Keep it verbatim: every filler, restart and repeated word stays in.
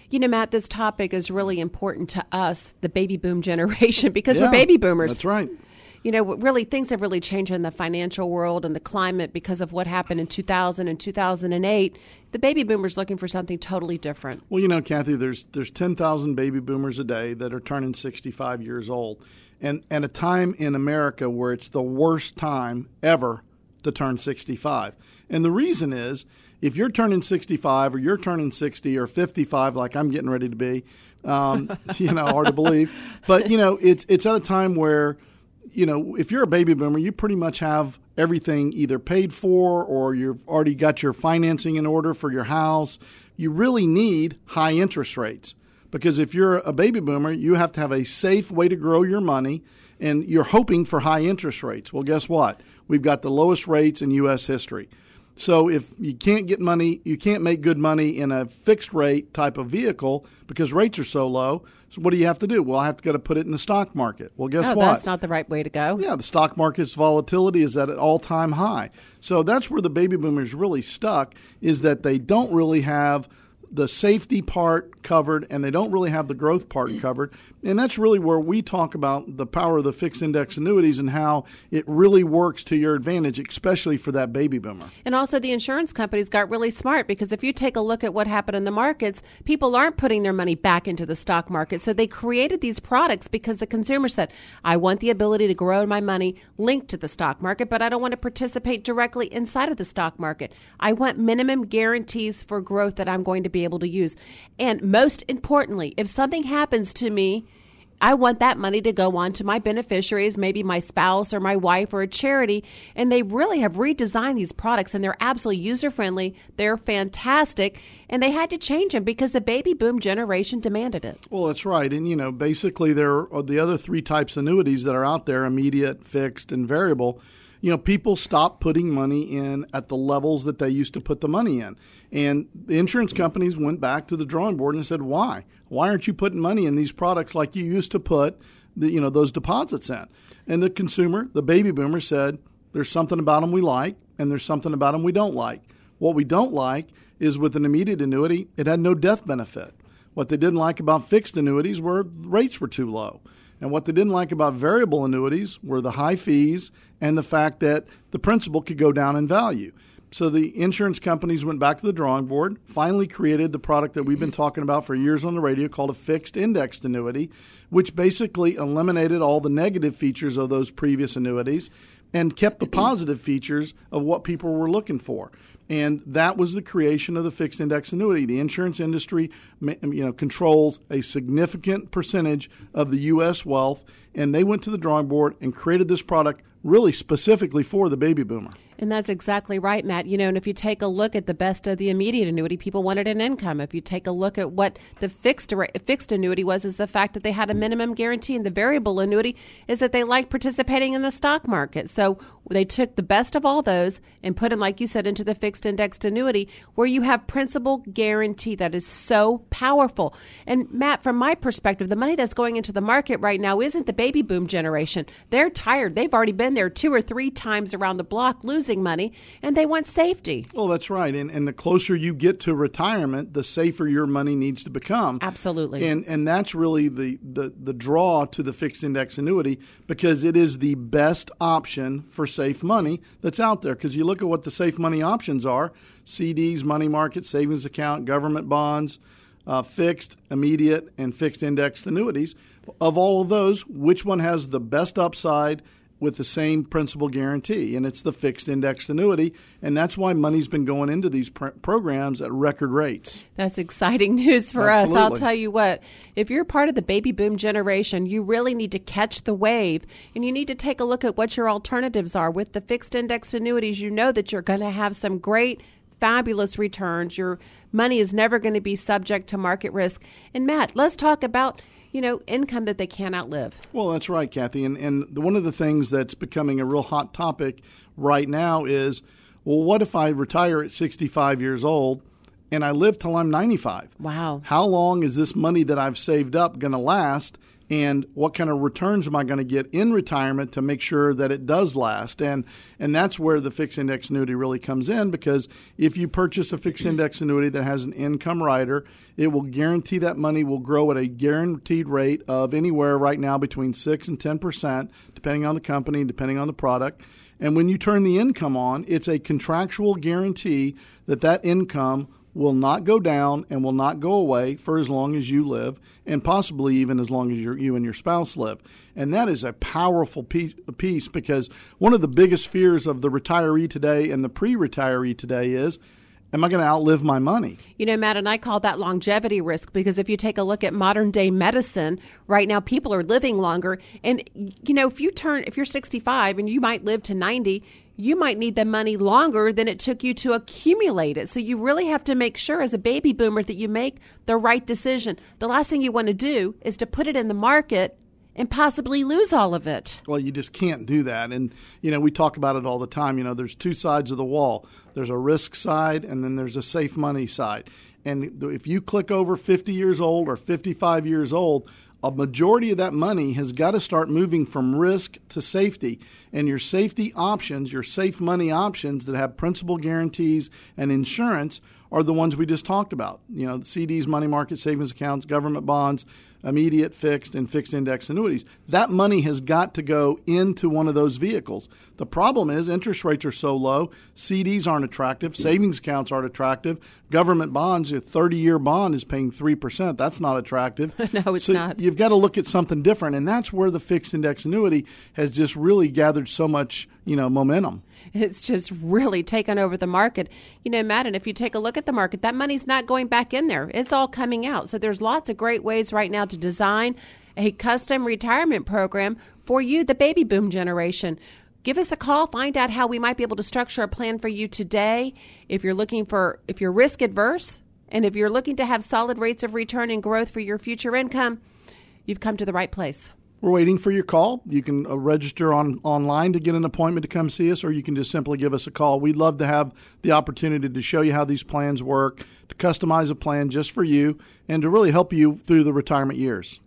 You know, Matt, this topic is really important to us, the baby boom generation, because Yeah, we're baby boomers. That's right. You know, really, things have really changed in the financial world and the climate because of what happened in two thousand and two thousand eight. The baby boomers looking for something totally different. Well, you know, Kathy, there's there's ten thousand baby boomers a day that are turning sixty-five years old. And at a time in America where it's the worst time ever to turn sixty-five. And the reason is, if you're turning sixty-five or you're turning sixty or fifty-five like I'm getting ready to be, um, you know, hard to believe. But, you know, it's it's at a time where, you know, if you're a baby boomer, you pretty much have everything either paid for or you've already got your financing in order for your house. You really need high interest rates because if you're a baby boomer, you have to have a safe way to grow your money and you're hoping for high interest rates. Well, guess what? We've got the lowest rates in U S history. So if you can't get money, you can't make good money in a fixed rate type of vehicle because rates are so low. So what do you have to do? Well, I have to go to put it in the stock market. Well, guess no, what? That's not the right way to go. Yeah, the stock market's volatility is at an all-time high. So that's where the baby boomers really stuck, is that they don't really have the safety part covered and they don't really have the growth part covered. And that's really where we talk about the power of the fixed index annuities and how it really works to your advantage, especially for that baby boomer. And also the insurance companies got really smart because if you take a look at what happened in the markets, people aren't putting their money back into the stock market. So they created these products because the consumer said, I want the ability to grow my money linked to the stock market, but I don't want to participate directly inside of the stock market. I want minimum guarantees for growth that I'm going to be able to use. And most importantly, if something happens to me, I want that money to go on to my beneficiaries, maybe my spouse or my wife or a charity. And they really have redesigned these products and they're absolutely user-friendly. They're fantastic. And they had to change them because the baby boom generation demanded it. Well, that's right. And, you know, basically there are the other three types of annuities that are out there, immediate, fixed, and variable. You know, people stopped putting money in at the levels that they used to put the money in. And the insurance companies went back to the drawing board and said, why? Why aren't you putting money in these products like you used to put the, you know, those deposits in? And the consumer, the baby boomer, said, there's something about them we like and there's something about them we don't like. What we don't like is with an immediate annuity, it had no death benefit. What they didn't like about fixed annuities were rates were too low. And what they didn't like about variable annuities were the high fees and the fact that the principal could go down in value. So the insurance companies went back to the drawing board, finally created the product that we've been talking about for years on the radio called a fixed indexed annuity, which basically eliminated all the negative features of those previous annuities and kept the positive features of what people were looking for. And that was the creation of the fixed index annuity. The insurance industry, you know, controls a significant percentage of the U S wealth, and they went to the drawing board and created this product really specifically for the baby boomer. And that's exactly right, Matt. You know, and if you take a look at the best of the immediate annuity, people wanted an income. If you take a look at what the fixed fixed annuity was, is the fact that they had a minimum guarantee, and the variable annuity is that they liked participating in the stock market. So they took the best of all those and put them, like you said, into the fixed indexed annuity where you have principal guarantee. That is so powerful. And Matt, from my perspective, the money that's going into the market right now isn't the baby boom generation. They're tired. They've already been there two or three times around the block losing money, and they want safety. Well, that's right. And and the closer you get to retirement, the safer your money needs to become. Absolutely. And and that's really the, the, the draw to the fixed index annuity, because it is the best option for safe money that's out there. Because you look at what the safe money options are: C Ds, money market, savings account, government bonds, uh, fixed, immediate, and fixed indexed annuities. Of all of those, which one has the best upside with the same principal guarantee? And it's the fixed indexed annuity, and that's why money's been going into these pr- programs at record rates. That's exciting news for Absolutely. us. I'll tell you what, if you're part of the baby boom generation, you really need to catch the wave, and you need to take a look at what your alternatives are. With the fixed indexed annuities, you know that you're going to have some great fabulous returns. Your money is never going to be subject to market risk. And Matt, let's talk about you know, income that they can't outlive. Well, that's right, Kathy. And, and the, one of the things that's becoming a real hot topic right now is, well, what if I retire at sixty-five years old and I live till I'm ninety-five? Wow. How long is this money that I've saved up going to last? and what kind of returns am I going to get in retirement to make sure that it does last. And and that's where the fixed index annuity really comes in, because if you purchase a fixed index annuity that has an income rider, it will guarantee that money will grow at a guaranteed rate of anywhere right now between six and ten percent, depending on the company, depending on the product. And when you turn the income on, it's a contractual guarantee that that income will not go down and will not go away for as long as you live, and possibly even as long as you you and your spouse live. And that is a powerful piece, piece because one of the biggest fears of the retiree today and the pre-retiree today is, am I going to outlive my money? You know, Matt, and I call that longevity risk, because if you take a look at modern day medicine, right now people are living longer. And, you know, if you turn, if you're sixty-five and you might live to ninety, you might need the money longer than it took you to accumulate it. So you really have to make sure as a baby boomer that you make the right decision. The last thing you want to do is to put it in the market and possibly lose all of it. Well, you just can't do that. And, you know, we talk about it all the time. You know, there's two sides of the wall. There's a risk side, and then there's a safe money side. And if you click over fifty years old or fifty-five years old, a majority of that money has got to start moving from risk to safety. And your safety options, your safe money options that have principal guarantees and insurance are the ones we just talked about. You know, the C Ds, money market savings accounts, government bonds, immediate fixed, and fixed index annuities. That money has got to go into one of those vehicles. The problem is interest rates are so low, C Ds aren't attractive, savings accounts aren't attractive, government bonds, a thirty-year bond is paying three percent. That's not attractive. No, it's so not. You've got to look at something different, and that's where the fixed index annuity has just really gathered so much, you know, momentum. It's just really taken over the market. You know, Matt, and if you take a look at the market, that money's not going back in there. It's all coming out. So there's lots of great ways right now to design a custom retirement program for you, the baby boom generation. Give us a call. Find out how we might be able to structure a plan for you today. If you're looking for, if you're risk adverse, and if you're looking to have solid rates of return and growth for your future income, you've come to the right place. We're waiting for your call. You can uh, register on online to get an appointment to come see us, or you can just simply give us a call. We'd love to have the opportunity to show you how these plans work, to customize a plan just for you, and to really help you through the retirement years.